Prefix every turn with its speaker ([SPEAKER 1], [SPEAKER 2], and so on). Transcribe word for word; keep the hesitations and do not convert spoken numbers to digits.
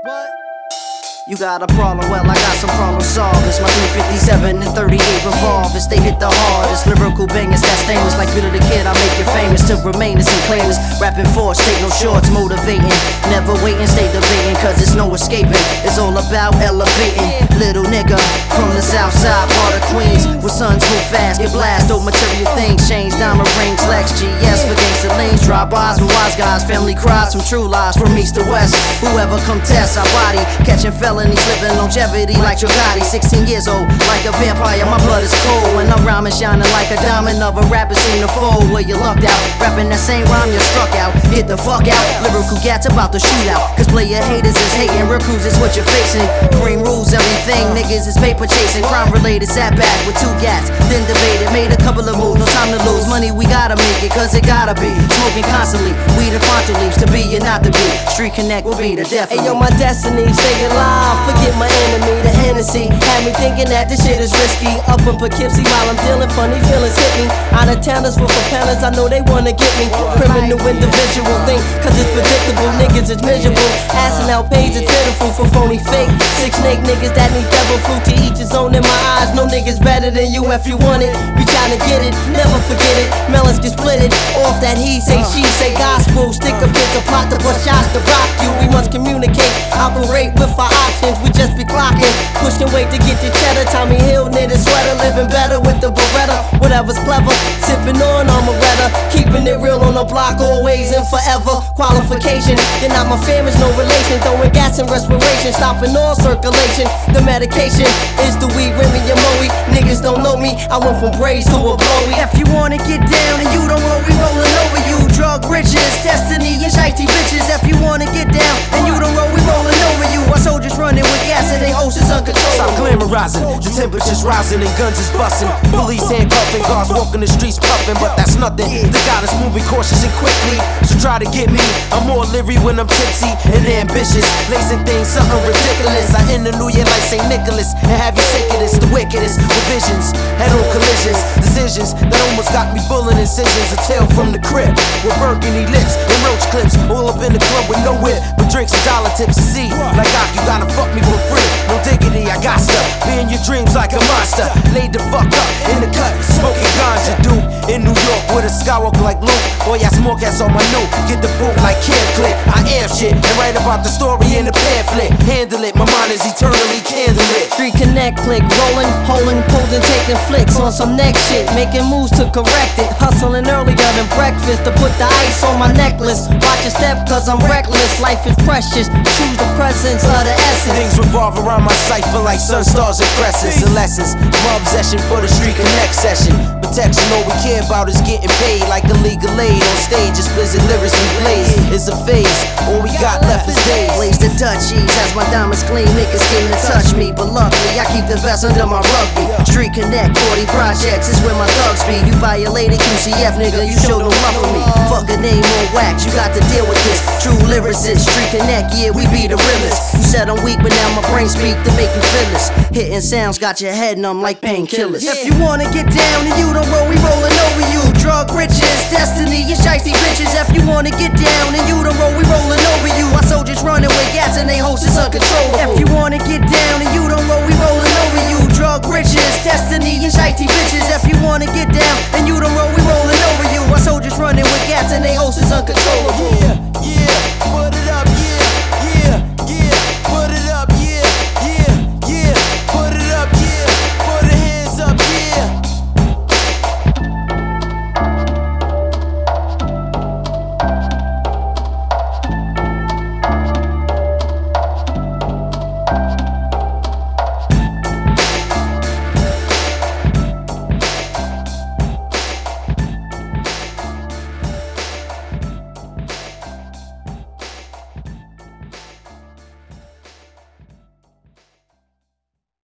[SPEAKER 1] What? You got a problem, well I got some problem solvers. My three fifty-seven and thirty-eight revolvers, they hit the hardest. Lyrical bangers that stainless like Peter the Kid, I make you famous. To remain the same claimers, rapping force, take no shorts, motivating. Never waiting, stay debating, cause it's no escaping. It's all about elevating. Little nigga from the south side, part of Queens, with sons move fast, get blast, old material things change. Diamond rings, Lex, G S for gangsta lanes. Drive-bys with wise guys, family cries from true lies from east to west. Whoever come test our body, catching felonies, living longevity like Dragati. Sixteen years old, like a vampire, my blood is cold. When I'm rhyming, shining like a diamond of a rapper seem to fold. Where you lucked out, rapping that same rhyme you struck out. Get the fuck out, lyrical gats about to shoot out. Cause player haters is hating, recruits is what you're facing. Green rules everything, niggas is paper chasing. Crime related, sat back with two gats, then debated, made a couple of moves, no time to lose. Money we gotta make it, cause it gotta be. Smoking constantly, weed and frontal leaves, to be and not to be. Street Connect will be the death.
[SPEAKER 2] Hey yo, my destiny, stay alive, forget my enemy, the Hennessy. Had me thinking that this shit is risky. Up in Poughkeepsie while I'm dealing, funny feelings hit me. Out of towners for propellers, I know they wanna get me. Criminal individual thing, cause it's predictable. Niggas is miserable, asking out pays is pitiful for phony fake. Six snake niggas that need devil fruit, to each his own in my eyes. No niggas better than you if you want it. We tryna get it, never forget it. Melons get splitted off that he say, she say gospel. Stick up against the plot to put shots to rock you. We must communicate, operate with our options. We just be clocking, pushing weight to get the cheddar. Tommy Hill knitted sweater, living better with the Beretta. Whatever's clever, sipping on Amaretta. Keeping it real on the block, always and forever. Qualification, you're not my family's no relation. Throwing gas and respiration, stopping all circulation. The medication is the weed, Remy and Moe. Niggas don't know me, I went from praise to a blowy.
[SPEAKER 1] If you wanna get down and you don't roll, we rolling over you. Drug riches, destiny and shitey bitches. If you wanna get down and you don't roll, we rolling over you. Our soldiers running with gas and they hosts is uncontrollable.
[SPEAKER 3] Stop glamorizing, the temperature's rising and guns is busting. Police handcuffing, guards walking the streets puffing, but that's nothing. They got us moving cautious and quickly, so try to get me. I'm more leery when I'm tipsy and ambitious, lacing things something ridiculous. I end the new year like Saint Nicholas and have you sick of this, the wickedest with visions, head-on collisions, decisions that almost got me full of incisions. A tale from the crib with burgundy lips and roach clips, all up in the club with no whip, but drinks and dollar tips. To see like I, you gotta fuck me for free, no diggity. I got stuff, be in your dreams like a monster, laid the fuck up in the cut, smoking ganja, dude. In New York with a skywalk like Luke, boy I smoke ass on my new, get the boot like Cam Click. I am shit and write about the story in the pamphlet. Handle it, my mind is eternally candlelit.
[SPEAKER 2] Street Connect click, rolling, holding, posing, taking flicks on some next shit, making moves to correct it. Hustling earlier than breakfast to put the ice on my necklace. Watch your step cause I'm reckless, life is precious. Choose the presence of the essence.
[SPEAKER 3] Things revolve around my cipher like sun, stars, and crescents and lessons. My obsession for the Street Connect session. Protection, all we care about is getting paid like a legal aid. On stage, it's blizzard lyrics and blaze. It's a phase, all we got left is days.
[SPEAKER 1] Blaze the Dutchies, as my diamonds clean, niggas came to touch me. But luckily, I keep the vest under my rugby. Street Connect, forty projects is where my thugs be. You violated Q C F, nigga, you show no love for me. Fuck a name on wax, you got to deal with this. True lyricist, Street Connect, yeah, we be the realest. You said I'm weak, but now my brain speak to make you feel this. Hitting sounds got your head numb like painkillers. If you wanna get down and you don't roll, we rolling over you. Drug riches, destiny and shitey bitches. If you wanna get down and you don't roll, we rolling over you. Our soldiers running with gas and they hosts is uncontrollable. If you wanna get down and you don't roll, we rolling over you. Drug riches, destiny and shitey bitches. If you wanna get down